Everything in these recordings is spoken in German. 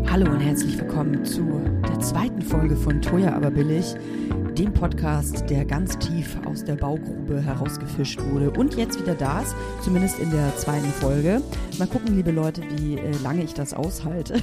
Hallo und herzlich willkommen zu der zweiten Folge von Teuer aber billig, dem Podcast, der ganz tief aus der Baugrube herausgefischt wurde und jetzt wieder da ist, zumindest in der zweiten Folge. Mal gucken, liebe Leute, wie lange ich das aushalte.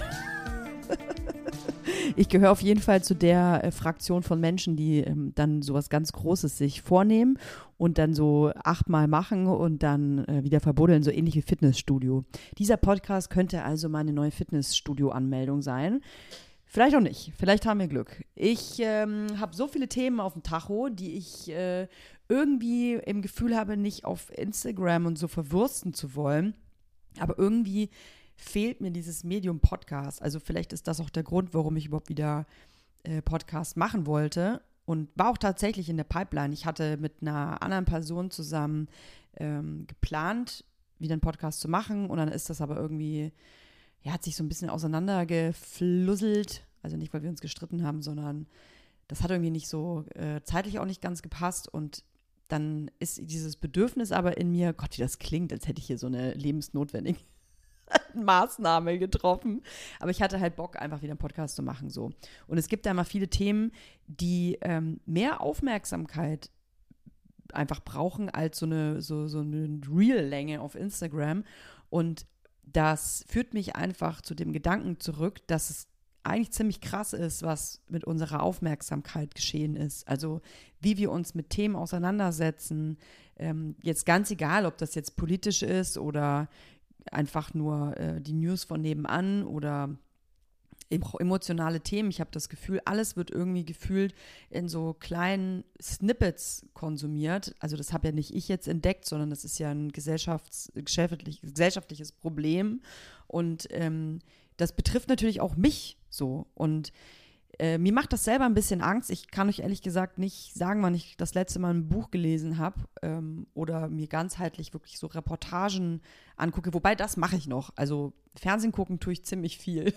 Ich gehöre auf jeden Fall zu der Fraktion von Menschen, die dann sowas ganz Großes sich vornehmen und dann so 8-mal machen und dann wieder verbuddeln, so ähnlich wie Fitnessstudio. Dieser Podcast könnte also meine neue Fitnessstudio-Anmeldung sein. Vielleicht auch nicht, vielleicht haben wir Glück. Ich habe so viele Themen auf dem Tacho, die ich irgendwie im Gefühl habe, nicht auf Instagram und so verwursten zu wollen, aber irgendwie fehlt mir dieses Medium Podcast. Also vielleicht ist das auch der Grund, warum ich überhaupt wieder Podcast machen wollte und war auch tatsächlich in der Pipeline. Ich hatte mit einer anderen Person zusammen geplant, wieder einen Podcast zu machen und dann ist das aber irgendwie, ja, hat sich so ein bisschen auseinandergeflusselt. Also nicht, weil wir uns gestritten haben, sondern das hat irgendwie nicht so zeitlich auch nicht ganz gepasst und dann ist dieses Bedürfnis aber in mir, Gott, wie das klingt, als hätte ich hier so eine lebensnotwendige Maßnahme getroffen. Aber ich hatte halt Bock, einfach wieder einen Podcast zu machen. So. Und es gibt da immer viele Themen, die mehr Aufmerksamkeit einfach brauchen als so eine Reel-Länge auf Instagram. Und das führt mich einfach zu dem Gedanken zurück, dass es eigentlich ziemlich krass ist, was mit unserer Aufmerksamkeit geschehen ist. Also wie wir uns mit Themen auseinandersetzen. Jetzt ganz egal, ob das jetzt politisch ist oder einfach nur die News von nebenan oder eben auch emotionale Themen. Ich habe das Gefühl, alles wird irgendwie gefühlt in so kleinen Snippets konsumiert. Also das habe ja nicht ich jetzt entdeckt, sondern das ist ja ein gesellschaftliches Problem. Und das betrifft natürlich auch mich so. Und mir macht das selber ein bisschen Angst. Ich kann euch ehrlich gesagt nicht sagen, wann ich das letzte Mal ein Buch gelesen habe oder mir ganzheitlich wirklich so Reportagen angucke. Wobei, das mache ich noch. Also Fernsehen gucken tue ich ziemlich viel.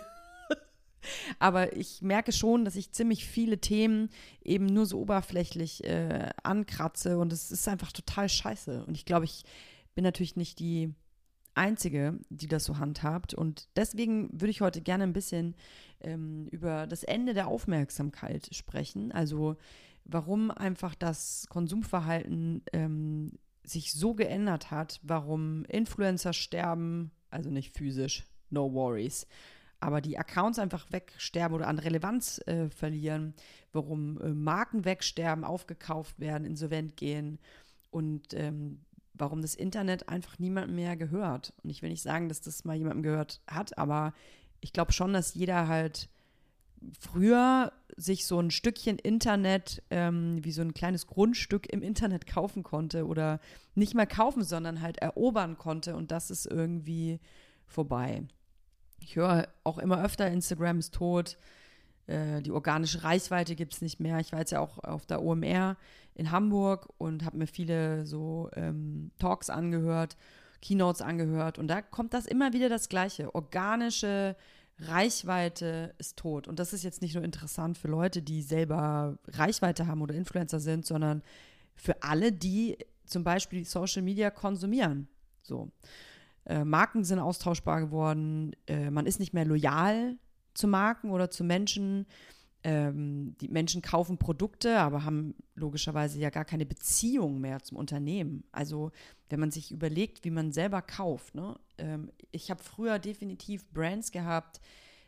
Aber ich merke schon, dass ich ziemlich viele Themen eben nur so oberflächlich ankratze und es ist einfach total scheiße. Und ich glaube, ich bin natürlich nicht die Einzige, die das so handhabt. Und deswegen würde ich heute gerne ein bisschen über das Ende der Aufmerksamkeit sprechen. Also warum einfach das Konsumverhalten sich so geändert hat, warum Influencer sterben, also nicht physisch, no worries, aber die Accounts einfach wegsterben oder an Relevanz verlieren, warum Marken wegsterben, aufgekauft werden, insolvent gehen und warum das Internet einfach niemandem mehr gehört. Und ich will nicht sagen, dass das mal jemandem gehört hat, aber ich glaube schon, dass jeder halt früher sich so ein Stückchen Internet wie so ein kleines Grundstück im Internet kaufen konnte oder nicht mal kaufen, sondern halt erobern konnte und das ist irgendwie vorbei. Ich höre auch immer öfter, Instagram ist tot, die organische Reichweite gibt es nicht mehr. Ich war jetzt ja auch auf der OMR in Hamburg und habe mir viele so Talks angehört, Keynotes angehört und da kommt das immer wieder das Gleiche. Organische Reichweite ist tot und das ist jetzt nicht nur interessant für Leute, die selber Reichweite haben oder Influencer sind, sondern für alle, die zum Beispiel Social Media konsumieren. So. Marken sind austauschbar geworden, man ist nicht mehr loyal zu Marken oder zu Menschen. Die Menschen kaufen Produkte, aber haben logischerweise ja gar keine Beziehung mehr zum Unternehmen. Also wenn man sich überlegt, wie man selber kauft. Ne? Ich habe früher definitiv Brands gehabt,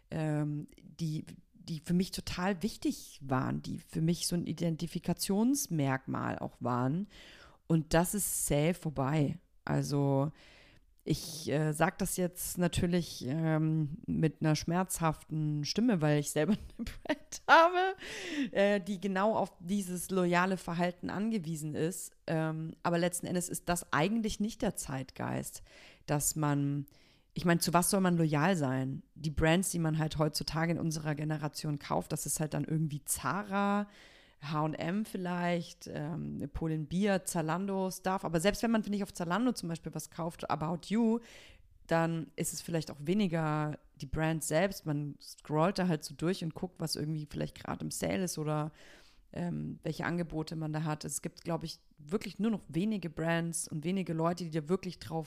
die für mich total wichtig waren, die für mich so ein Identifikationsmerkmal auch waren. Und das ist zäh vorbei. Also ich sage das jetzt natürlich mit einer schmerzhaften Stimme, weil ich selber eine Brand habe, die genau auf dieses loyale Verhalten angewiesen ist. Aber letzten Endes ist das eigentlich nicht der Zeitgeist, dass man, ich meine, zu was soll man loyal sein? Die Brands, die man halt heutzutage in unserer Generation kauft, das ist halt dann irgendwie Zara, H&M vielleicht, Pull&Bear, Zalando, Stuff. Aber selbst wenn man, finde ich, auf Zalando zum Beispiel was kauft, About You, dann ist es vielleicht auch weniger die Brand selbst. Man scrollt da halt so durch und guckt, was irgendwie vielleicht gerade im Sale ist oder welche Angebote man da hat. Es gibt, glaube ich, wirklich nur noch wenige Brands und wenige Leute, die da wirklich drauf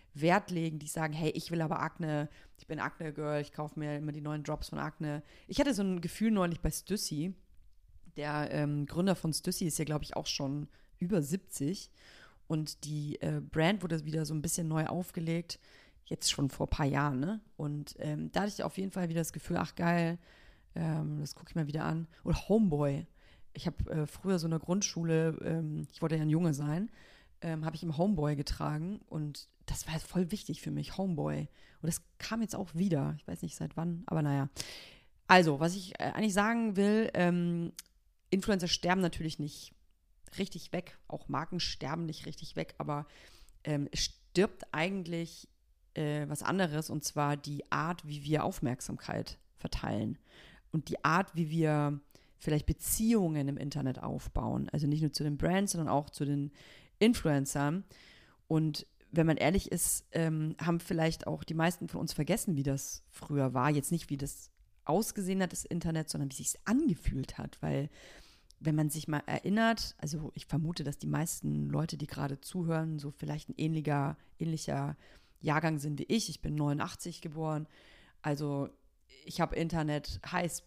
Wert legen, die sagen, hey, ich will aber Akne, ich bin Akne-Girl, ich kaufe mir immer die neuen Drops von Akne. Ich hatte so ein Gefühl neulich bei Stüssi. Der Gründer von Stüssi ist ja, glaube ich, auch schon über 70. Und die Brand wurde wieder so ein bisschen neu aufgelegt. Jetzt schon vor ein paar Jahren, ne? Und da hatte ich auf jeden Fall wieder das Gefühl, ach geil, das gucke ich mal wieder an. Oder Homeboy. Ich habe früher so in der Grundschule, ich wollte ja ein Junge sein, habe ich im Homeboy getragen und das war voll wichtig für mich, Homeboy. Und das kam jetzt auch wieder. Ich weiß nicht seit wann, aber naja. Also, was ich eigentlich sagen will, Influencer sterben natürlich nicht richtig weg, auch Marken sterben nicht richtig weg, aber es stirbt eigentlich was anderes, und zwar die Art, wie wir Aufmerksamkeit verteilen und die Art, wie wir vielleicht Beziehungen im Internet aufbauen. Also nicht nur zu den Brands, sondern auch zu den Influencern. Und wenn man ehrlich ist, haben vielleicht auch die meisten von uns vergessen, wie das früher war. Jetzt nicht, wie das ausgesehen hat, das Internet, sondern wie es sich angefühlt hat. Weil wenn man sich mal erinnert, also ich vermute, dass die meisten Leute, die gerade zuhören, so vielleicht ein ähnlicher Jahrgang sind wie ich. Ich bin 89 geboren. Also ich habe Internet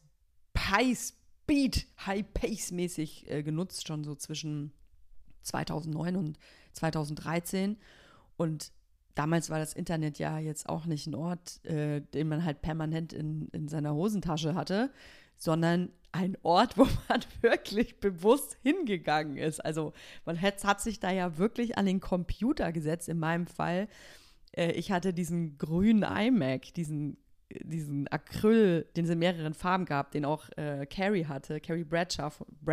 High-Pace-mäßig genutzt, schon so zwischen 2009 und 2013. Und damals war das Internet ja jetzt auch nicht ein Ort, den man halt permanent in seiner Hosentasche hatte, sondern ein Ort, wo man wirklich bewusst hingegangen ist. Also man hat sich da ja wirklich an den Computer gesetzt, in meinem Fall. Ich hatte diesen grünen iMac, diesen Acryl, den es in mehreren Farben gab, den auch Carrie hatte, Carrie Bradshaw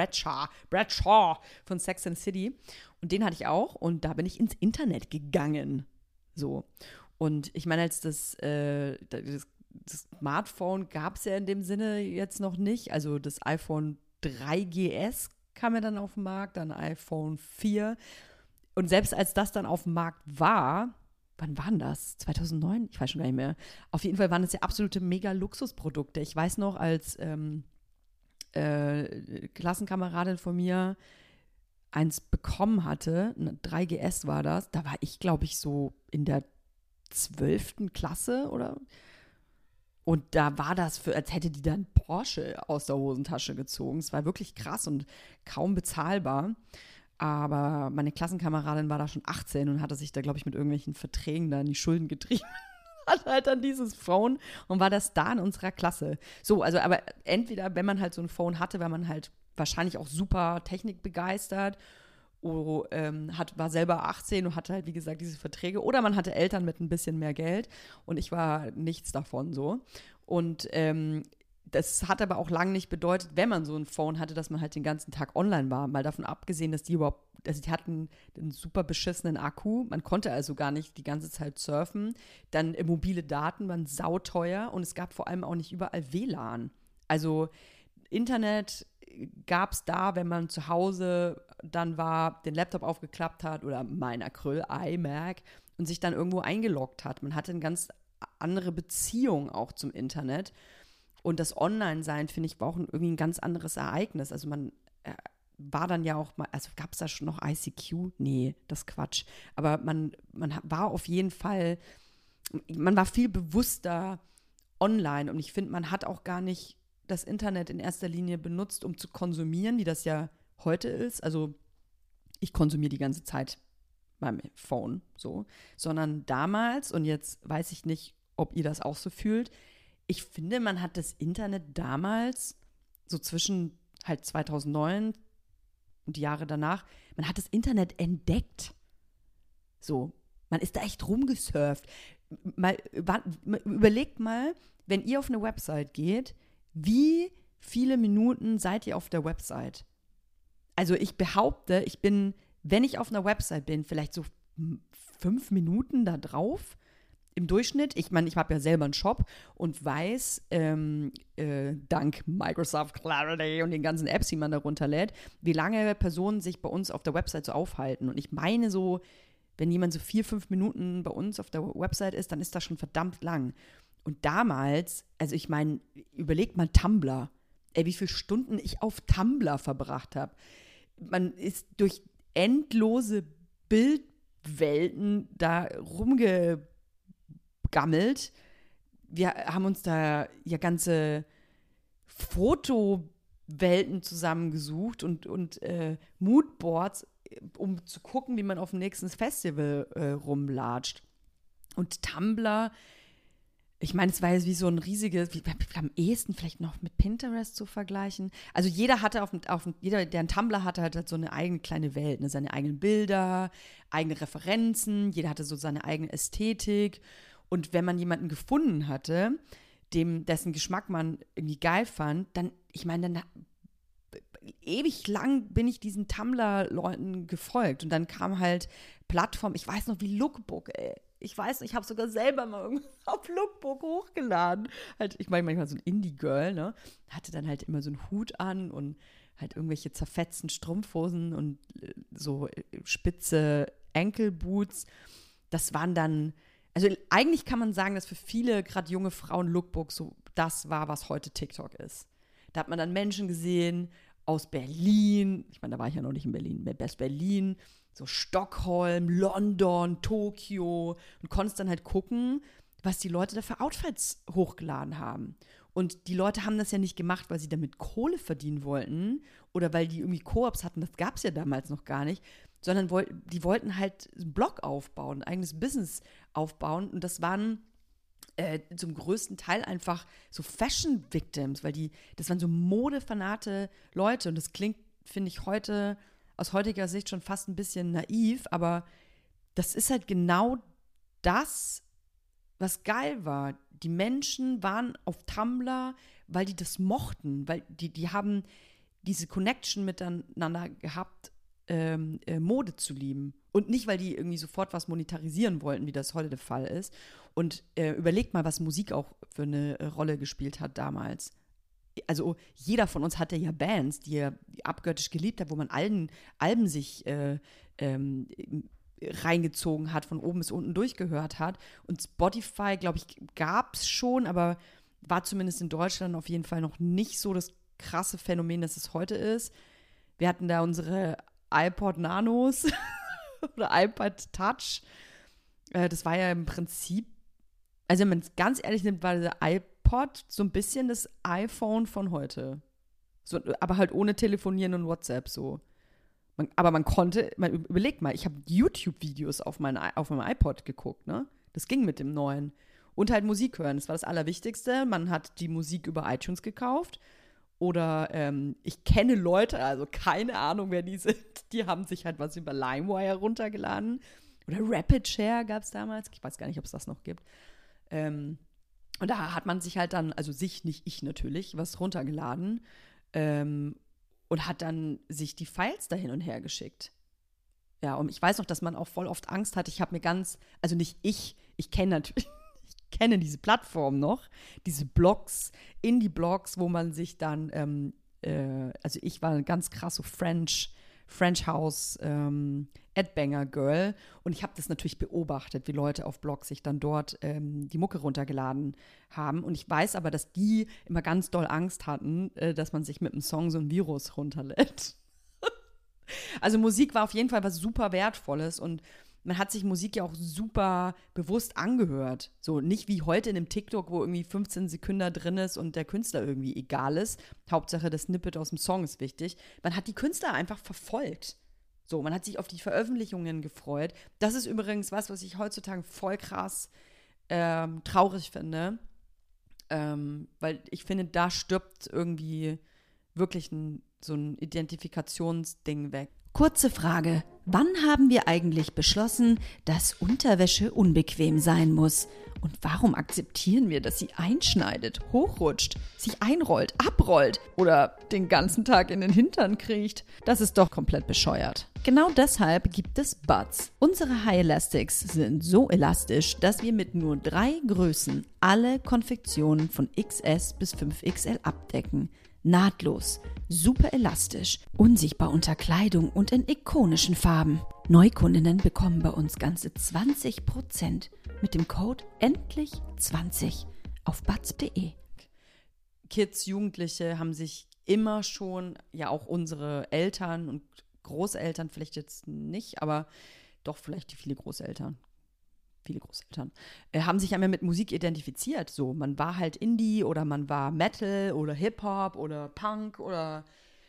von Sex and the City. Und den hatte ich auch und da bin ich ins Internet gegangen. So. Und ich meine, als das Smartphone gab es ja in dem Sinne jetzt noch nicht. Also das iPhone 3GS kam ja dann auf den Markt, dann iPhone 4. Und selbst als das dann auf dem Markt war, wann waren das? 2009? Ich weiß schon gar nicht mehr. Auf jeden Fall waren das ja absolute Mega-Luxusprodukte. Ich weiß noch, als Klassenkameradin von mir eins bekommen hatte, eine 3GS war das, da war ich, glaube ich, so in der 12. Klasse oder. Und da war das als hätte die dann Porsche aus der Hosentasche gezogen. Es war wirklich krass und kaum bezahlbar. Aber meine Klassenkameradin war da schon 18 und hatte sich da, glaube ich, mit irgendwelchen Verträgen da in die Schulden getrieben. Hat halt dann dieses Phone und war das da in unserer Klasse. So, also aber entweder, wenn man halt so ein Phone hatte, war man halt wahrscheinlich auch super technikbegeistert, war selber 18 und hatte halt, wie gesagt, diese Verträge. Oder man hatte Eltern mit ein bisschen mehr Geld und ich war nichts davon so. Und das hat aber auch lange nicht bedeutet, wenn man so ein Phone hatte, dass man halt den ganzen Tag online war. Mal davon abgesehen, dass die hatten einen super beschissenen Akku. Man konnte also gar nicht die ganze Zeit surfen. Dann mobile Daten waren sauteuer und es gab vor allem auch nicht überall WLAN. Also Internet gab es da, wenn man zu Hause dann war, den Laptop aufgeklappt hat oder mein Acryl, iMac und sich dann irgendwo eingeloggt hat. Man hatte eine ganz andere Beziehung auch zum Internet. Und das Online-Sein, finde ich, war auch irgendwie ein ganz anderes Ereignis. Also man war dann ja auch mal, also gab es da schon noch ICQ? Nee, das ist Quatsch. Aber man war auf jeden Fall, man war viel bewusster online. Und ich finde, man hat auch gar nicht das Internet in erster Linie benutzt, um zu konsumieren, wie das ja heute ist. Also ich konsumiere die ganze Zeit beim Phone so. Sondern damals, und jetzt weiß ich nicht, ob ihr das auch so fühlt, ich finde, man hat das Internet damals, so zwischen halt 2009 und die Jahre danach, man hat das Internet entdeckt. So, man ist da echt rumgesurft. Überlegt mal, wenn ihr auf eine Website geht, wie viele Minuten seid ihr auf der Website? Also ich behaupte, wenn ich auf einer Website bin, vielleicht so 5 Minuten da drauf. Im Durchschnitt, ich meine, ich habe ja selber einen Shop und weiß, dank Microsoft Clarity und den ganzen Apps, die man da runterlädt, wie lange Personen sich bei uns auf der Website so aufhalten. Und ich meine so, wenn jemand so 4-5 Minuten bei uns auf der Website ist, dann ist das schon verdammt lang. Und damals, also ich meine, überlegt mal Tumblr. Ey, wie viele Stunden ich auf Tumblr verbracht habe. Man ist durch endlose Welten da rumgegammelt. Wir haben uns da ja ganze Fotowelten zusammengesucht und Moodboards, um zu gucken, wie man auf dem nächsten Festival rumlatscht. Und Tumblr, ich meine, es war jetzt wie so ein riesiges, am ehesten vielleicht noch mit Pinterest zu vergleichen. Also jeder hatte jeder, der einen Tumblr hatte, hat so eine eigene kleine Welt, ne? Seine eigenen Bilder, eigene Referenzen, jeder hatte so seine eigene Ästhetik. Und wenn man jemanden gefunden hatte, dessen Geschmack man irgendwie geil fand, dann, ich meine, dann ewig lang bin ich diesen Tumblr-Leuten gefolgt. Und dann kam halt Plattform, ich weiß noch wie Lookbook, ey. Ich weiß, ich habe sogar selber mal irgendwas auf Lookbook hochgeladen. Halt, ich meine, manchmal so ein Indie-Girl, ne? Hatte dann halt immer so einen Hut an und halt irgendwelche zerfetzten Strumpfhosen und so spitze Ankle-Boots. Das waren dann, also eigentlich kann man sagen, dass für viele, gerade junge Frauen, Lookbook so das war, was heute TikTok ist. Da hat man dann Menschen gesehen aus Berlin, ich meine, da war ich ja noch nicht in Berlin, Best Berlin, so Stockholm, London, Tokio und konntest dann halt gucken, was die Leute da für Outfits hochgeladen haben. Und die Leute haben das ja nicht gemacht, weil sie damit Kohle verdienen wollten oder weil die irgendwie Koops hatten, das gab es ja damals noch gar nicht, sondern die wollten halt einen Blog aufbauen, ein eigenes Business aufbauen und das waren zum größten Teil einfach so Fashion-Victims, weil das waren so modefanate Leute und das klingt, finde ich, heute aus heutiger Sicht schon fast ein bisschen naiv, aber das ist halt genau das, was geil war. Die Menschen waren auf Tumblr, weil die das mochten, weil die haben diese Connection miteinander gehabt, Mode zu lieben. Und nicht, weil die irgendwie sofort was monetarisieren wollten, wie das heute der Fall ist. Und überlegt mal, was Musik auch für eine Rolle gespielt hat damals. Also jeder von uns hatte ja Bands, die er abgöttisch geliebt hat, wo man Alben sich reingezogen hat, von oben bis unten durchgehört hat. Und Spotify, glaube ich, gab es schon, aber war zumindest in Deutschland auf jeden Fall noch nicht so das krasse Phänomen, das es heute ist. Wir hatten da unsere iPod Nanos oder iPod Touch. Das war ja im Prinzip, also wenn man es ganz ehrlich nimmt, war der iPod so ein bisschen das iPhone von heute. So, aber halt ohne Telefonieren und WhatsApp so. Aber man überlegt mal, ich habe YouTube-Videos auf meinem iPod geguckt, ne? Das ging mit dem neuen. Und halt Musik hören, das war das Allerwichtigste. Man hat die Musik über iTunes gekauft. Oder ich kenne Leute, also keine Ahnung, wer die sind, die haben sich halt was über LimeWire runtergeladen. Oder RapidShare gab es damals. Ich weiß gar nicht, ob es das noch gibt. Und da hat man sich halt dann, also sich, nicht ich natürlich, was runtergeladen und hat dann sich die Files da hin und her geschickt. Ja, und ich weiß noch, dass man auch voll oft Angst hatte. Ich habe mir also nicht ich kenne natürlich, ich kenne diese Plattform noch, diese Blogs, Indie-Blogs, wo man sich dann, also ich war eine ganz krasse French House Adbanger Girl und ich habe das natürlich beobachtet, wie Leute auf Blogs sich dann dort die Mucke runtergeladen haben und ich weiß aber, dass die immer ganz doll Angst hatten, dass man sich mit einem Song so ein Virus runterlädt. Also Musik war auf jeden Fall was super Wertvolles und man hat sich Musik ja auch super bewusst angehört. So nicht wie heute in einem TikTok, wo irgendwie 15 Sekunden drin ist und der Künstler irgendwie egal ist. Hauptsache das Snippet aus dem Song ist wichtig. Man hat die Künstler einfach verfolgt. So, man hat sich auf die Veröffentlichungen gefreut. Das ist übrigens was ich heutzutage voll krass traurig finde. Weil ich finde, da stirbt irgendwie wirklich so ein Identifikationsding weg. Kurze Frage, wann haben wir eigentlich beschlossen, dass Unterwäsche unbequem sein muss? Und warum akzeptieren wir, dass sie einschneidet, hochrutscht, sich einrollt, abrollt oder den ganzen Tag in den Hintern kriecht? Das ist doch komplett bescheuert. Genau deshalb gibt es Buds. Unsere High Elastics sind so elastisch, dass wir mit nur 3 Größen alle Konfektionen von XS bis 5XL abdecken. Nahtlos, super elastisch, unsichtbar unter Kleidung und in ikonischen Farben. Neukundinnen bekommen bei uns ganze 20% mit dem Code ENDLICH20 auf buds.de. Kids, Jugendliche haben sich immer schon, ja auch unsere Eltern und Großeltern vielleicht jetzt nicht, aber doch vielleicht viele Großeltern, haben sich ja mehr mit Musik identifiziert. So, man war halt Indie oder man war Metal oder Hip-Hop oder Punk oder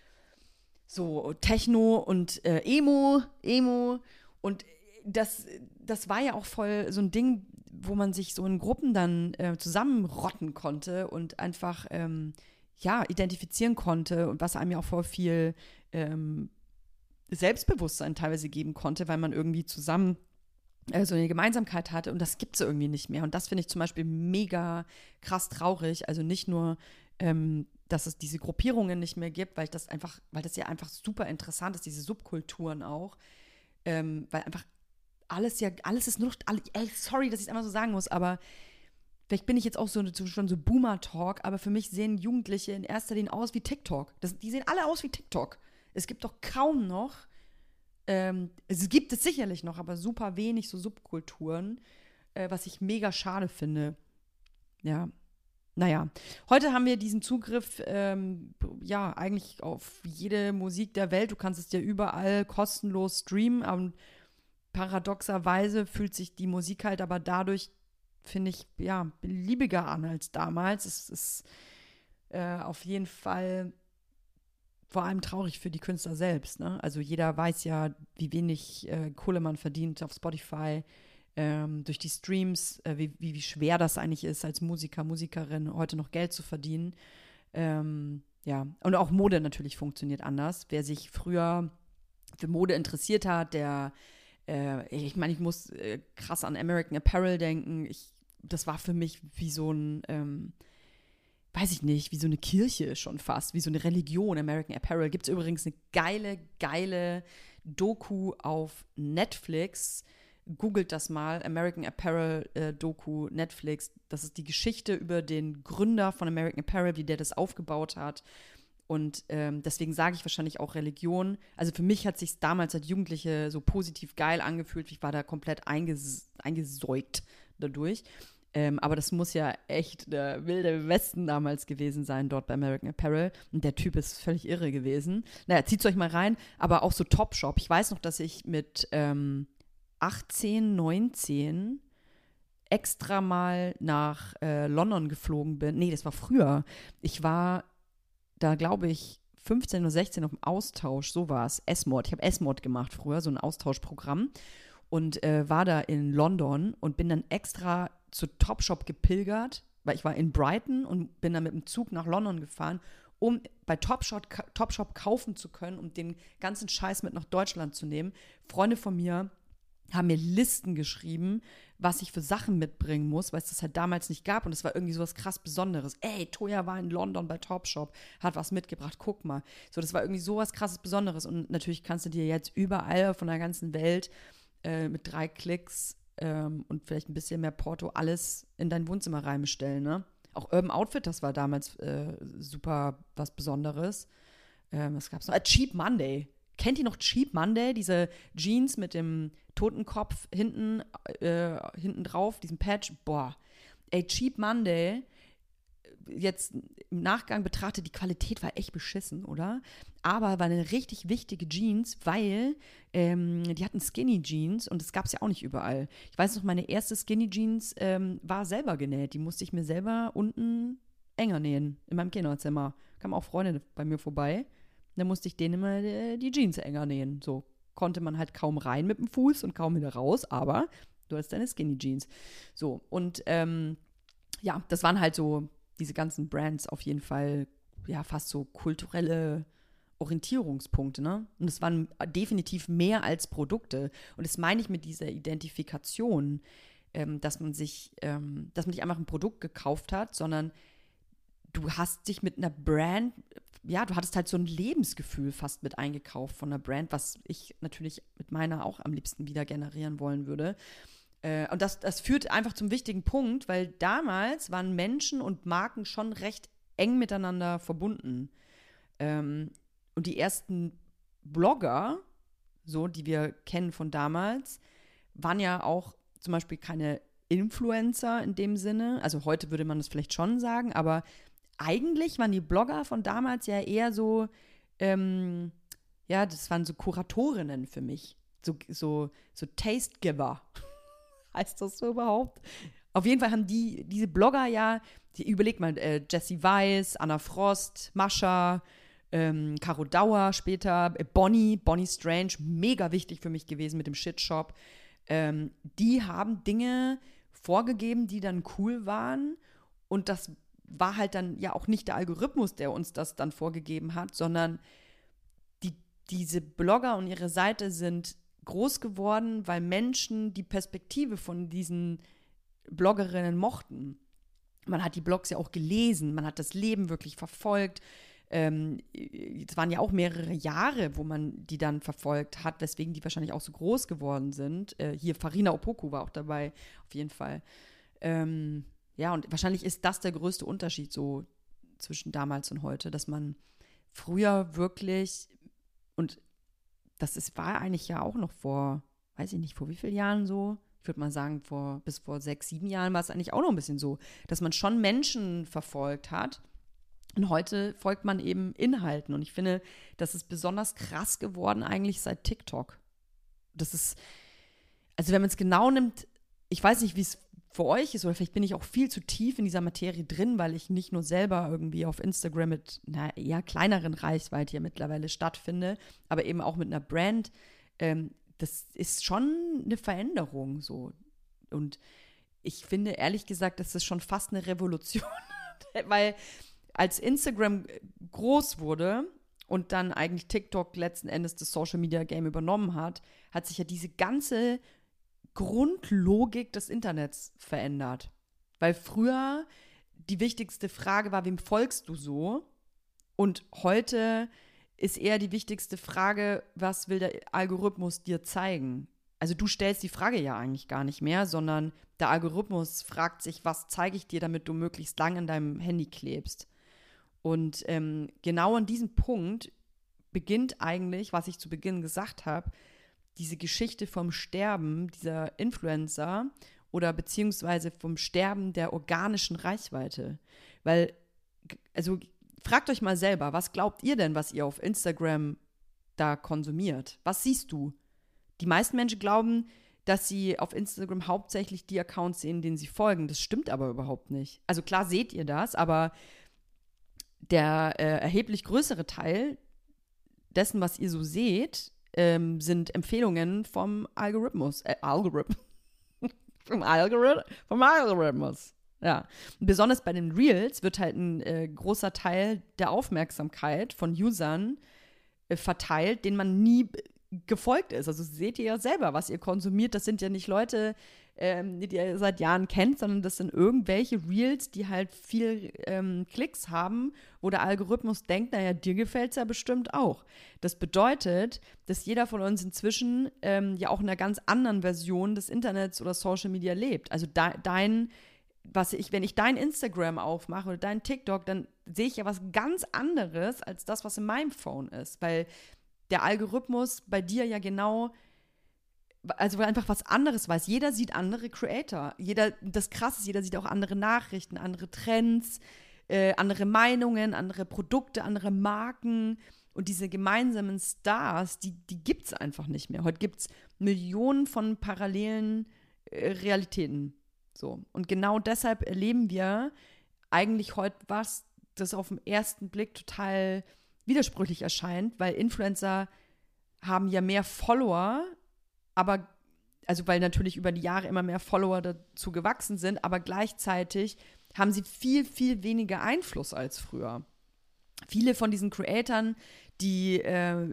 so Techno und Emo. Und das war ja auch voll so ein Ding, wo man sich so in Gruppen dann zusammenrotten konnte und einfach identifizieren konnte und was einem ja auch voll viel Selbstbewusstsein teilweise geben konnte, weil man irgendwie zusammen so eine Gemeinsamkeit hatte und das gibt es irgendwie nicht mehr. Und das finde ich zum Beispiel mega krass traurig. Also nicht nur, dass es diese Gruppierungen nicht mehr gibt, weil das ja einfach super interessant ist, diese Subkulturen auch. Weil einfach alles ist nur noch, sorry, dass ich es einmal so sagen muss, aber vielleicht bin ich jetzt auch schon so Boomer-Talk, aber für mich sehen Jugendliche in erster Linie aus wie TikTok. Die sehen alle aus wie TikTok. Es gibt doch kaum noch, es gibt es sicherlich noch, aber super wenig so Subkulturen, was ich mega schade finde. Ja, naja. Heute haben wir diesen Zugriff, eigentlich auf jede Musik der Welt. Du kannst es dir überall kostenlos streamen, und paradoxerweise fühlt sich die Musik halt aber dadurch, finde ich, ja, beliebiger an als damals. Es ist auf jeden Fall vor allem traurig für die Künstler selbst. Ne? Also jeder weiß ja, wie wenig Kohle man verdient auf Spotify, durch die Streams, wie schwer das eigentlich ist, als Musiker, Musikerin heute noch Geld zu verdienen. Ja, und auch Mode natürlich funktioniert anders. Wer sich früher für Mode interessiert hat, ich meine, ich muss krass an American Apparel denken. Das war für mich wie so ein, weiß ich nicht, wie so eine Kirche schon fast, wie so eine Religion, American Apparel. Gibt es übrigens eine geile Doku auf Netflix. Googelt das mal, American Apparel Doku, Netflix. Das ist die Geschichte über den Gründer von American Apparel, wie der das aufgebaut hat. Und deswegen sage ich wahrscheinlich auch Religion. Also für mich hat sich damals als Jugendliche so positiv geil angefühlt. Ich war da komplett eingesäugt dadurch. Aber das muss ja echt der wilde Westen damals gewesen sein, dort bei American Apparel. Und der Typ ist völlig irre gewesen. Naja, zieht's euch mal rein. Aber auch so Topshop. Ich weiß noch, dass ich mit 18, 19 extra mal nach London geflogen bin. Nee, das war früher. Ich war da, glaube ich, 15 oder 16 auf dem Austausch. So war es. S-Mod. Ich habe S-Mod gemacht früher, so ein Austauschprogramm. Und war da in London und bin dann extra zu Topshop gepilgert, weil ich war in Brighton und bin dann mit dem Zug nach London gefahren, um bei Topshop kaufen zu können, um den ganzen Scheiß mit nach Deutschland zu nehmen. Freunde von mir haben mir Listen geschrieben, was ich für Sachen mitbringen muss, weil es das halt damals nicht gab und es war irgendwie sowas krass Besonderes. Ey, Toya war in London bei Topshop, hat was mitgebracht, guck mal. So, das war irgendwie sowas krasses Besonderes und natürlich kannst du dir jetzt überall von der ganzen Welt mit 3 Klicks und vielleicht ein bisschen mehr Porto alles in dein Wohnzimmer reinbestellen, ne? Auch Urban Outfit, das war damals super was Besonderes. Was gab's noch? Cheap Monday. Kennt ihr noch Cheap Monday? Diese Jeans mit dem Totenkopf hinten drauf, diesem Patch. Boah, ey, Cheap Monday, jetzt im Nachgang betrachtet, die Qualität war echt beschissen, oder? Aber war eine richtig wichtige Jeans, weil die hatten Skinny Jeans und das gab es ja auch nicht überall. Ich weiß noch, meine erste Skinny Jeans war selber genäht. Die musste ich mir selber unten enger nähen, in meinem Kinderzimmer. Kamen auch Freunde bei mir vorbei. Dann musste ich denen immer die Jeans enger nähen. So konnte man halt kaum rein mit dem Fuß und kaum wieder raus, aber du hast deine Skinny Jeans. So, und ja, das waren halt so diese ganzen Brands auf jeden Fall, ja, fast so kulturelle Orientierungspunkte, ne? Und es waren definitiv mehr als Produkte. Und das meine ich mit dieser Identifikation, dass man nicht einfach ein Produkt gekauft hat, sondern du hast dich mit einer Brand, ja, du hattest halt so ein Lebensgefühl fast mit eingekauft von einer Brand, was ich natürlich mit meiner auch am liebsten wieder generieren wollen würde. Und das führt einfach zum wichtigen Punkt, weil damals waren Menschen und Marken schon recht eng miteinander verbunden. Und die ersten Blogger, so, die wir kennen von damals, waren ja auch zum Beispiel keine Influencer in dem Sinne. Also heute würde man das vielleicht schon sagen, aber eigentlich waren die Blogger von damals ja eher so, ja, das waren so Kuratorinnen für mich. so Taste-Giver. Heißt das so überhaupt? Auf jeden Fall haben diese Blogger ja, überlegt mal, Jessie Weiß, Anna Frost, Mascha, Caro Dauer später, Bonnie Strange, mega wichtig für mich gewesen mit dem Shitshop. Die haben Dinge vorgegeben, die dann cool waren. Und das war halt dann ja auch nicht der Algorithmus, der uns das dann vorgegeben hat, sondern diese Blogger und ihre Seite sind groß geworden, weil Menschen die Perspektive von diesen Bloggerinnen mochten. Man hat die Blogs ja auch gelesen, man hat das Leben wirklich verfolgt. Es waren ja auch mehrere Jahre, wo man die dann verfolgt hat, weswegen die wahrscheinlich auch so groß geworden sind. Hier Farina Opoku war auch dabei, auf jeden Fall. Ja, und wahrscheinlich ist das der größte Unterschied so zwischen damals und heute, dass man früher wirklich, und war eigentlich ja auch noch vor, weiß ich nicht, vor wie vielen Jahren so? Ich würde mal sagen, bis vor 6, 7 Jahren war es eigentlich auch noch ein bisschen so, dass man schon Menschen verfolgt hat. Und heute folgt man eben Inhalten. Und ich finde, das ist besonders krass geworden eigentlich seit TikTok. Das ist, also wenn man es genau nimmt, ich weiß nicht, wie es für euch ist, oder vielleicht bin ich auch viel zu tief in dieser Materie drin, weil ich nicht nur selber irgendwie auf Instagram mit einer eher kleineren Reichweite hier mittlerweile stattfinde, aber eben auch mit einer Brand. Das ist schon eine Veränderung so. Und ich finde, ehrlich gesagt, das ist schon fast eine Revolution, weil als Instagram groß wurde und dann eigentlich TikTok letzten Endes das Social-Media-Game übernommen hat, hat sich ja diese ganze Grundlogik des Internets verändert. Weil früher die wichtigste Frage war, wem folgst du so? Und heute ist eher die wichtigste Frage, was will der Algorithmus dir zeigen? Also du stellst die Frage ja eigentlich gar nicht mehr, sondern der Algorithmus fragt sich, was zeige ich dir, damit du möglichst lang in deinem Handy klebst. Und genau an diesem Punkt beginnt eigentlich, was ich zu Beginn gesagt habe, diese Geschichte vom Sterben dieser Influencer oder beziehungsweise vom Sterben der organischen Reichweite. Weil, also fragt euch mal selber, was glaubt ihr denn, was ihr auf Instagram da konsumiert? Was siehst du? Die meisten Menschen glauben, dass sie auf Instagram hauptsächlich die Accounts sehen, denen sie folgen. Das stimmt aber überhaupt nicht. Also klar seht ihr das, aber der erheblich größere Teil dessen, was ihr so seht, sind Empfehlungen vom Algorithmus. Vom Algorithmus. Ja. Und besonders bei den Reels wird halt ein großer Teil der Aufmerksamkeit von Usern verteilt, denen man nie gefolgt ist. Also seht ihr ja selber, was ihr konsumiert. Das sind ja nicht Leute, die ihr seit Jahren kennt, sondern das sind irgendwelche Reels, die halt viel Klicks haben, wo der Algorithmus denkt, naja, dir gefällt es ja bestimmt auch. Das bedeutet, dass jeder von uns inzwischen ja auch in einer ganz anderen Version des Internets oder Social Media lebt. Also wenn ich dein Instagram aufmache oder dein TikTok, dann sehe ich ja was ganz anderes als das, was in meinem Phone ist, weil der Algorithmus bei dir ja genau, also weil einfach was anderes weiß. Jeder sieht andere Creator. Das Krasse ist, jeder sieht auch andere Nachrichten, andere Trends, andere Meinungen, andere Produkte, andere Marken. Und diese gemeinsamen Stars, die gibt es einfach nicht mehr. Heute gibt es Millionen von parallelen Realitäten. So. Und genau deshalb erleben wir eigentlich heute was, das auf den ersten Blick total widersprüchlich erscheint, weil Influencer haben ja mehr Follower, aber, also weil natürlich über die Jahre immer mehr Follower dazu gewachsen sind, aber gleichzeitig haben sie viel, viel weniger Einfluss als früher. Viele von diesen Creatoren, die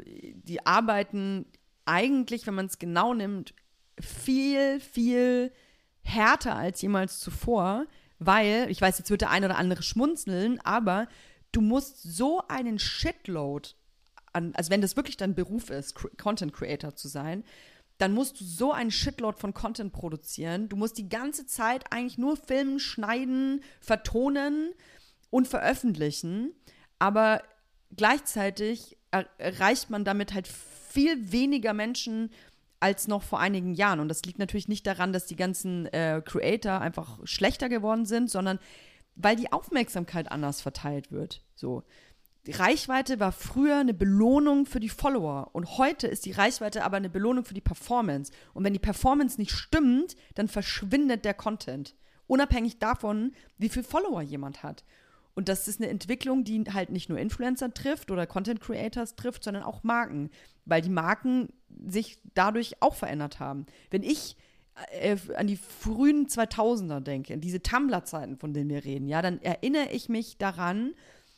arbeiten eigentlich, wenn man es genau nimmt, viel, viel härter als jemals zuvor, weil, ich weiß, jetzt wird der ein oder andere schmunzeln, aber du musst so einen Shitload also wenn das wirklich dein Beruf ist, Content Creator zu sein, dann musst du so einen Shitload von Content produzieren. Du musst die ganze Zeit eigentlich nur filmen, schneiden, vertonen und veröffentlichen. Aber gleichzeitig erreicht man damit halt viel weniger Menschen als noch vor einigen Jahren. Und das liegt natürlich nicht daran, dass die ganzen Creator einfach schlechter geworden sind, sondern weil die Aufmerksamkeit anders verteilt wird. So. Die Reichweite war früher eine Belohnung für die Follower und heute ist die Reichweite aber eine Belohnung für die Performance. Und wenn die Performance nicht stimmt, dann verschwindet der Content. Unabhängig davon, wie viele Follower jemand hat. Und das ist eine Entwicklung, die halt nicht nur Influencer trifft oder Content Creators trifft, sondern auch Marken. Weil die Marken sich dadurch auch verändert haben. Wenn ich an die frühen 2000er denke, in diese Tumblr-Zeiten, von denen wir reden, ja, dann erinnere ich mich daran,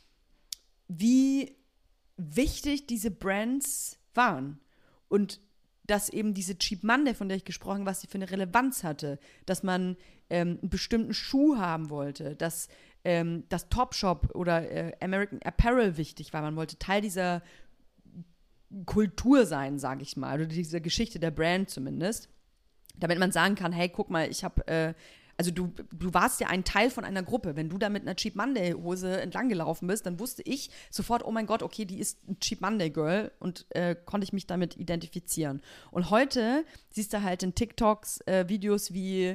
wie wichtig diese Brands waren. Und dass eben diese Cheap Monday, von der ich gesprochen habe, was sie für eine Relevanz hatte, dass man einen bestimmten Schuh haben wollte, dass das Topshop oder American Apparel wichtig war. Man wollte Teil dieser Kultur sein, sage ich mal, oder dieser Geschichte der Brand zumindest. Damit man sagen kann, hey, guck mal, ich habe, also du warst ja ein Teil von einer Gruppe. Wenn du da mit einer Cheap Monday Hose entlang gelaufen bist, dann wusste ich sofort, oh mein Gott, okay, die ist ein Cheap Monday Girl und konnte ich mich damit identifizieren. Und heute siehst du halt in TikToks Videos wie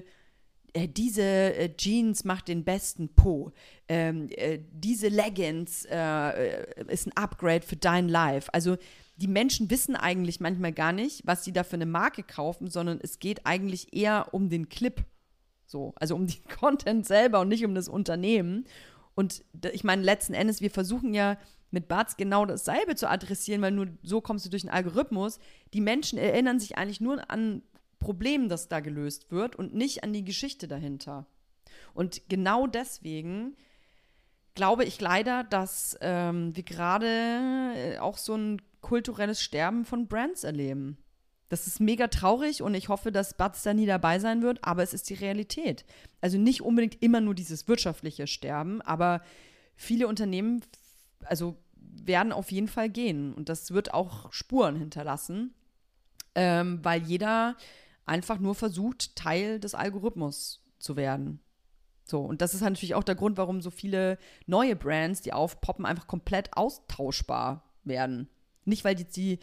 diese Jeans macht den besten Po. Diese Leggings ist ein Upgrade für dein Life. Also die Menschen wissen eigentlich manchmal gar nicht, was sie da für eine Marke kaufen, sondern es geht eigentlich eher um den Clip. So, also um den Content selber und nicht um das Unternehmen. Und ich meine, letzten Endes, wir versuchen ja mit Bart's genau dasselbe zu adressieren, weil nur so kommst du durch den Algorithmus. Die Menschen erinnern sich eigentlich nur an Problem, das da gelöst wird und nicht an die Geschichte dahinter. Und genau deswegen glaube ich leider, dass wir gerade auch so ein kulturelles Sterben von Brands erleben. Das ist mega traurig und ich hoffe, dass Butz da nie dabei sein wird, aber es ist die Realität. Also nicht unbedingt immer nur dieses wirtschaftliche Sterben, aber viele Unternehmen werden auf jeden Fall gehen und das wird auch Spuren hinterlassen, weil jeder einfach nur versucht, Teil des Algorithmus zu werden. So, und das ist halt natürlich auch der Grund, warum so viele neue Brands, die aufpoppen, einfach komplett austauschbar werden. Nicht, weil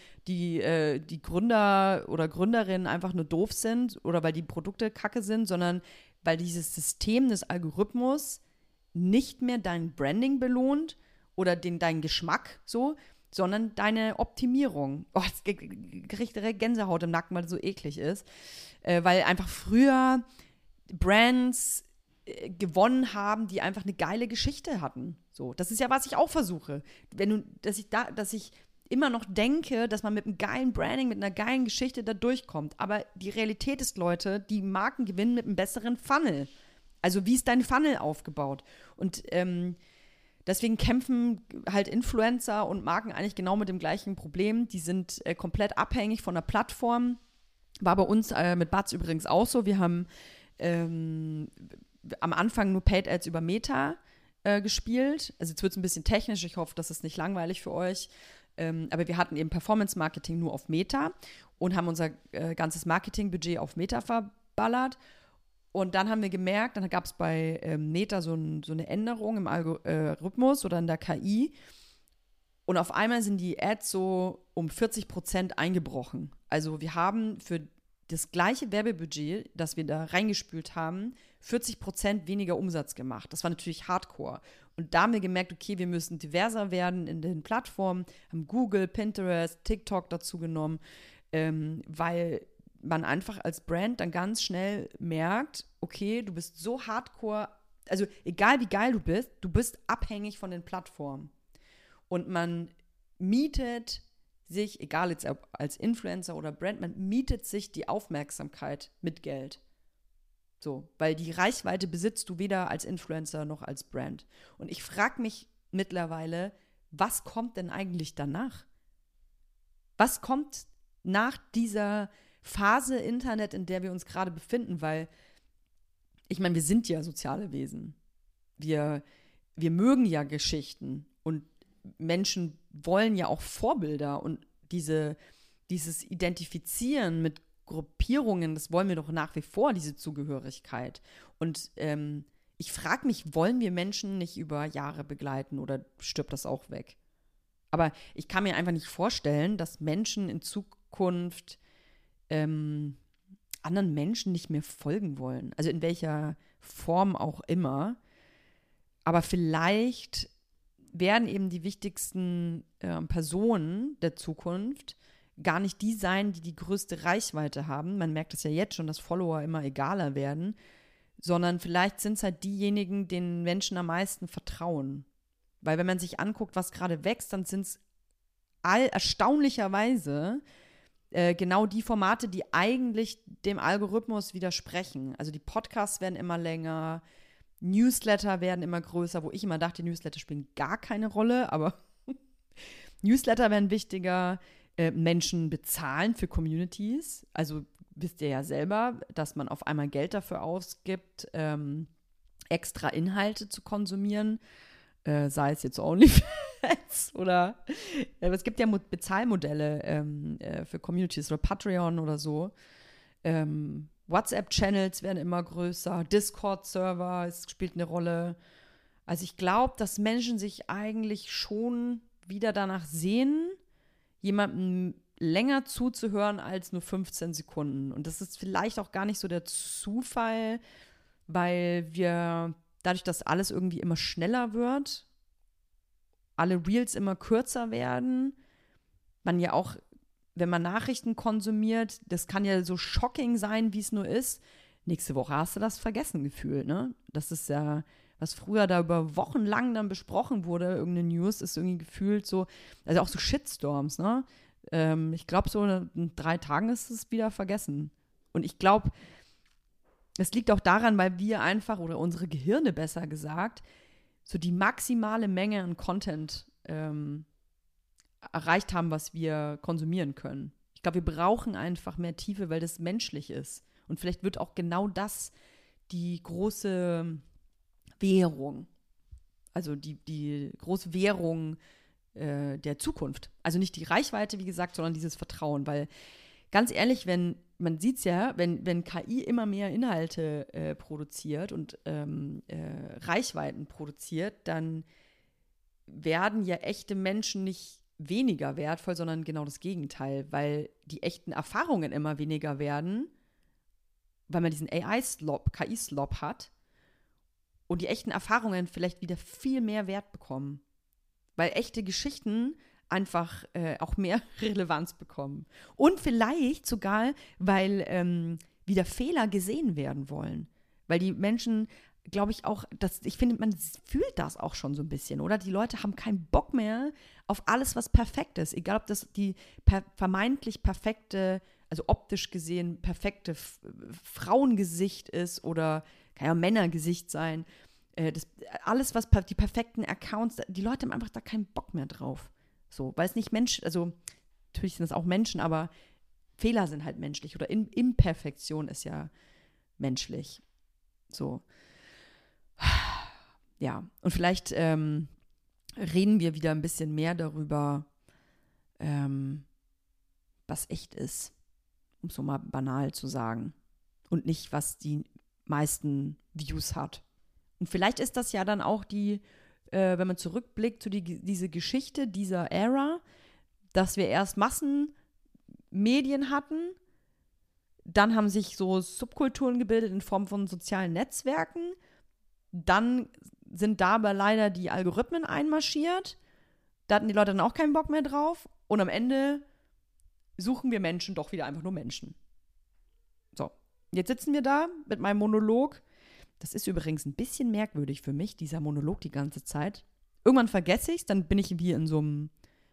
die Gründer oder Gründerinnen einfach nur doof sind oder weil die Produkte kacke sind, sondern weil dieses System des Algorithmus nicht mehr dein Branding belohnt oder deinen Geschmack so, sondern deine Optimierung. Oh, jetzt kriege ich direkt Gänsehaut im Nacken, weil es so eklig ist. Weil einfach früher Brands gewonnen haben, die einfach eine geile Geschichte hatten. So, das ist ja, was ich auch versuche. Dass ich immer noch denke, dass man mit einem geilen Branding, mit einer geilen Geschichte da durchkommt. Aber die Realität ist, Leute, die Marken gewinnen mit einem besseren Funnel. Also wie ist dein Funnel aufgebaut? Und deswegen kämpfen halt Influencer und Marken eigentlich genau mit dem gleichen Problem. Die sind komplett abhängig von der Plattform. War bei uns mit Butz übrigens auch so. Wir haben am Anfang nur Paid Ads über Meta gespielt. Also jetzt wird es ein bisschen technisch. Ich hoffe, das ist nicht langweilig für euch. Aber wir hatten eben Performance-Marketing nur auf Meta und haben unser ganzes Marketingbudget auf Meta verballert. Und dann haben wir gemerkt, dann gab es bei Meta so eine Änderung im Algorithmus oder in der KI. Und auf einmal sind die Ads so um 40% eingebrochen. Also wir haben für das gleiche Werbebudget, das wir da reingespült haben, 40% weniger Umsatz gemacht. Das war natürlich Hardcore. Und da haben wir gemerkt, okay, wir müssen diverser werden in den Plattformen, haben Google, Pinterest, TikTok dazu genommen, weil man einfach als Brand dann ganz schnell merkt, okay, du bist so hardcore, also egal wie geil du bist abhängig von den Plattformen. Und man mietet sich, egal jetzt ob als Influencer oder Brand, man mietet sich die Aufmerksamkeit mit Geld. So, weil die Reichweite besitzt du weder als Influencer noch als Brand. Und ich frage mich mittlerweile, was kommt denn eigentlich danach? Was kommt nach dieser Phase Internet, in der wir uns gerade befinden? Weil, ich meine, wir sind ja soziale Wesen. Wir mögen ja Geschichten und Menschen wollen ja auch Vorbilder und dieses Identifizieren mit Gruppierungen, das wollen wir doch nach wie vor, diese Zugehörigkeit. Und ich frage mich, wollen wir Menschen nicht über Jahre begleiten oder stirbt das auch weg? Aber ich kann mir einfach nicht vorstellen, dass Menschen in Zukunft anderen Menschen nicht mehr folgen wollen. Also in welcher Form auch immer. Aber vielleicht werden eben die wichtigsten Personen der Zukunft gar nicht die sein, die die größte Reichweite haben. Man merkt es ja jetzt schon, dass Follower immer egaler werden, sondern vielleicht sind es halt diejenigen, denen Menschen am meisten vertrauen. Weil wenn man sich anguckt, was gerade wächst, dann sind es erstaunlicherweise genau die Formate, die eigentlich dem Algorithmus widersprechen. Also die Podcasts werden immer länger, Newsletter werden immer größer, wo ich immer dachte, Newsletter spielen gar keine Rolle, aber Newsletter werden wichtiger, Menschen bezahlen für Communities. Also wisst ihr ja selber, dass man auf einmal Geld dafür ausgibt, extra Inhalte zu konsumieren, sei es jetzt OnlyFans oder es gibt ja Bezahlmodelle für Communities oder Patreon oder so. WhatsApp-Channels werden immer größer, Discord-Server, es spielt eine Rolle. Also ich glaube, dass Menschen sich eigentlich schon wieder danach sehen, jemandem länger zuzuhören als nur 15 Sekunden. Und das ist vielleicht auch gar nicht so der Zufall, weil wir dadurch, dass alles irgendwie immer schneller wird, alle Reels immer kürzer werden, man ja auch, wenn man Nachrichten konsumiert, das kann ja so shocking sein, wie es nur ist. Nächste Woche hast du das vergessen gefühlt, ne? Das ist ja, was früher da über Wochen lang dann besprochen wurde, irgendeine News, ist irgendwie gefühlt so, also auch so Shitstorms, ne? Ich glaube, so in 3 Tagen ist es wieder vergessen. Und ich glaube, es liegt auch daran, weil wir einfach, oder unsere Gehirne besser gesagt, so die maximale Menge an Content erreicht haben, was wir konsumieren können. Ich glaube, wir brauchen einfach mehr Tiefe, weil das menschlich ist. Und vielleicht wird auch genau das die große Währung, also die große Währung der Zukunft. Also nicht die Reichweite, wie gesagt, sondern dieses Vertrauen. Weil ganz ehrlich, man sieht es ja, wenn KI immer mehr Inhalte produziert und Reichweiten produziert, dann werden ja echte Menschen nicht weniger wertvoll, sondern genau das Gegenteil, weil die echten Erfahrungen immer weniger werden, weil man diesen AI-Slop, KI-Slop hat und die echten Erfahrungen vielleicht wieder viel mehr Wert bekommen, weil echte Geschichten einfach auch mehr Relevanz bekommen. Und vielleicht sogar, weil wieder Fehler gesehen werden wollen. Weil die Menschen, glaube ich, auch, ich finde, man fühlt das auch schon so ein bisschen, oder? Die Leute haben keinen Bock mehr auf alles, was perfekt ist. Egal, ob das die vermeintlich perfekte, also optisch gesehen perfekte Frauengesicht ist oder kann ja Männergesicht sein. Alles, was die perfekten Accounts, die Leute haben einfach da keinen Bock mehr drauf. So, weil es nicht also natürlich sind es auch Menschen, aber Fehler sind halt menschlich oder Imperfektion ist ja menschlich. So. Ja, und vielleicht reden wir wieder ein bisschen mehr darüber, was echt ist, um es so mal banal zu sagen. Und nicht, was die meisten Views hat. Und vielleicht ist das ja dann auch wenn man zurückblickt zu diese Geschichte dieser Ära, dass wir erst Massenmedien hatten, dann haben sich so Subkulturen gebildet in Form von sozialen Netzwerken, dann sind da aber leider die Algorithmen einmarschiert, da hatten die Leute dann auch keinen Bock mehr drauf und am Ende suchen wir Menschen doch wieder einfach nur Menschen. So, jetzt sitzen wir da mit meinem Monolog. Das ist übrigens ein bisschen merkwürdig für mich, dieser Monolog die ganze Zeit. Irgendwann vergesse ich es, dann bin ich wie in so einem,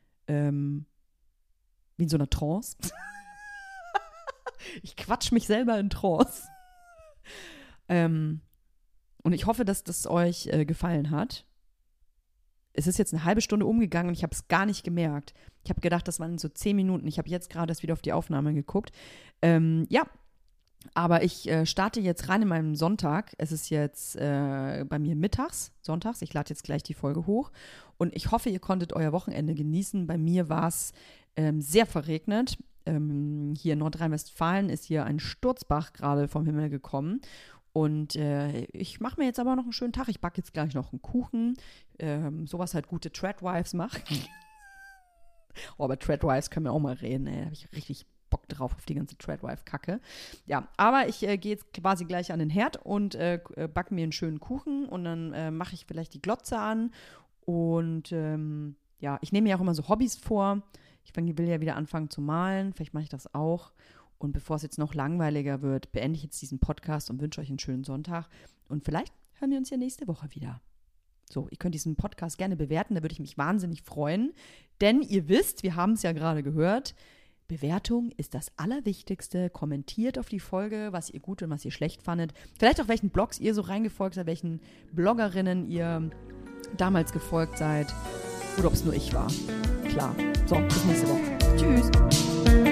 wie in so einer Trance. Ich quatsch mich selber in Trance. Und ich hoffe, dass das euch gefallen hat. Es ist jetzt eine halbe Stunde umgegangen und ich habe es gar nicht gemerkt. Ich habe gedacht, das waren so 10 Minuten. Ich habe jetzt gerade erst wieder auf die Aufnahme geguckt. Ja, aber ich starte jetzt rein in meinem Sonntag. Es ist jetzt bei mir sonntags. Ich lade jetzt gleich die Folge hoch. Und ich hoffe, ihr konntet euer Wochenende genießen. Bei mir war es sehr verregnet. Hier in Nordrhein-Westfalen ist hier ein Sturzbach gerade vom Himmel gekommen. Und ich mache mir jetzt aber noch einen schönen Tag. Ich backe jetzt gleich noch einen Kuchen. Sowas halt gute Tradwives machen. Oh, aber Tradwives können wir auch mal reden. Da habe ich richtig Bock drauf auf die ganze Tradwife-Kacke. Ja, aber ich gehe jetzt quasi gleich an den Herd und backe mir einen schönen Kuchen und dann mache ich vielleicht die Glotze an Und ich nehme mir auch immer so Hobbys vor. Ich will ja wieder anfangen zu malen. Vielleicht mache ich das auch. Und bevor es jetzt noch langweiliger wird, beende ich jetzt diesen Podcast und wünsche euch einen schönen Sonntag. Und vielleicht hören wir uns ja nächste Woche wieder. So, ihr könnt diesen Podcast gerne bewerten, da würde ich mich wahnsinnig freuen. Denn ihr wisst, wir haben es ja gerade gehört, Bewertung ist das Allerwichtigste. Kommentiert auf die Folge, was ihr gut und was ihr schlecht fandet. Vielleicht auch, welchen Blogs ihr so reingefolgt seid, welchen Bloggerinnen ihr damals gefolgt seid. Oder ob es nur ich war. Klar. So, bis nächste Woche. Tschüss.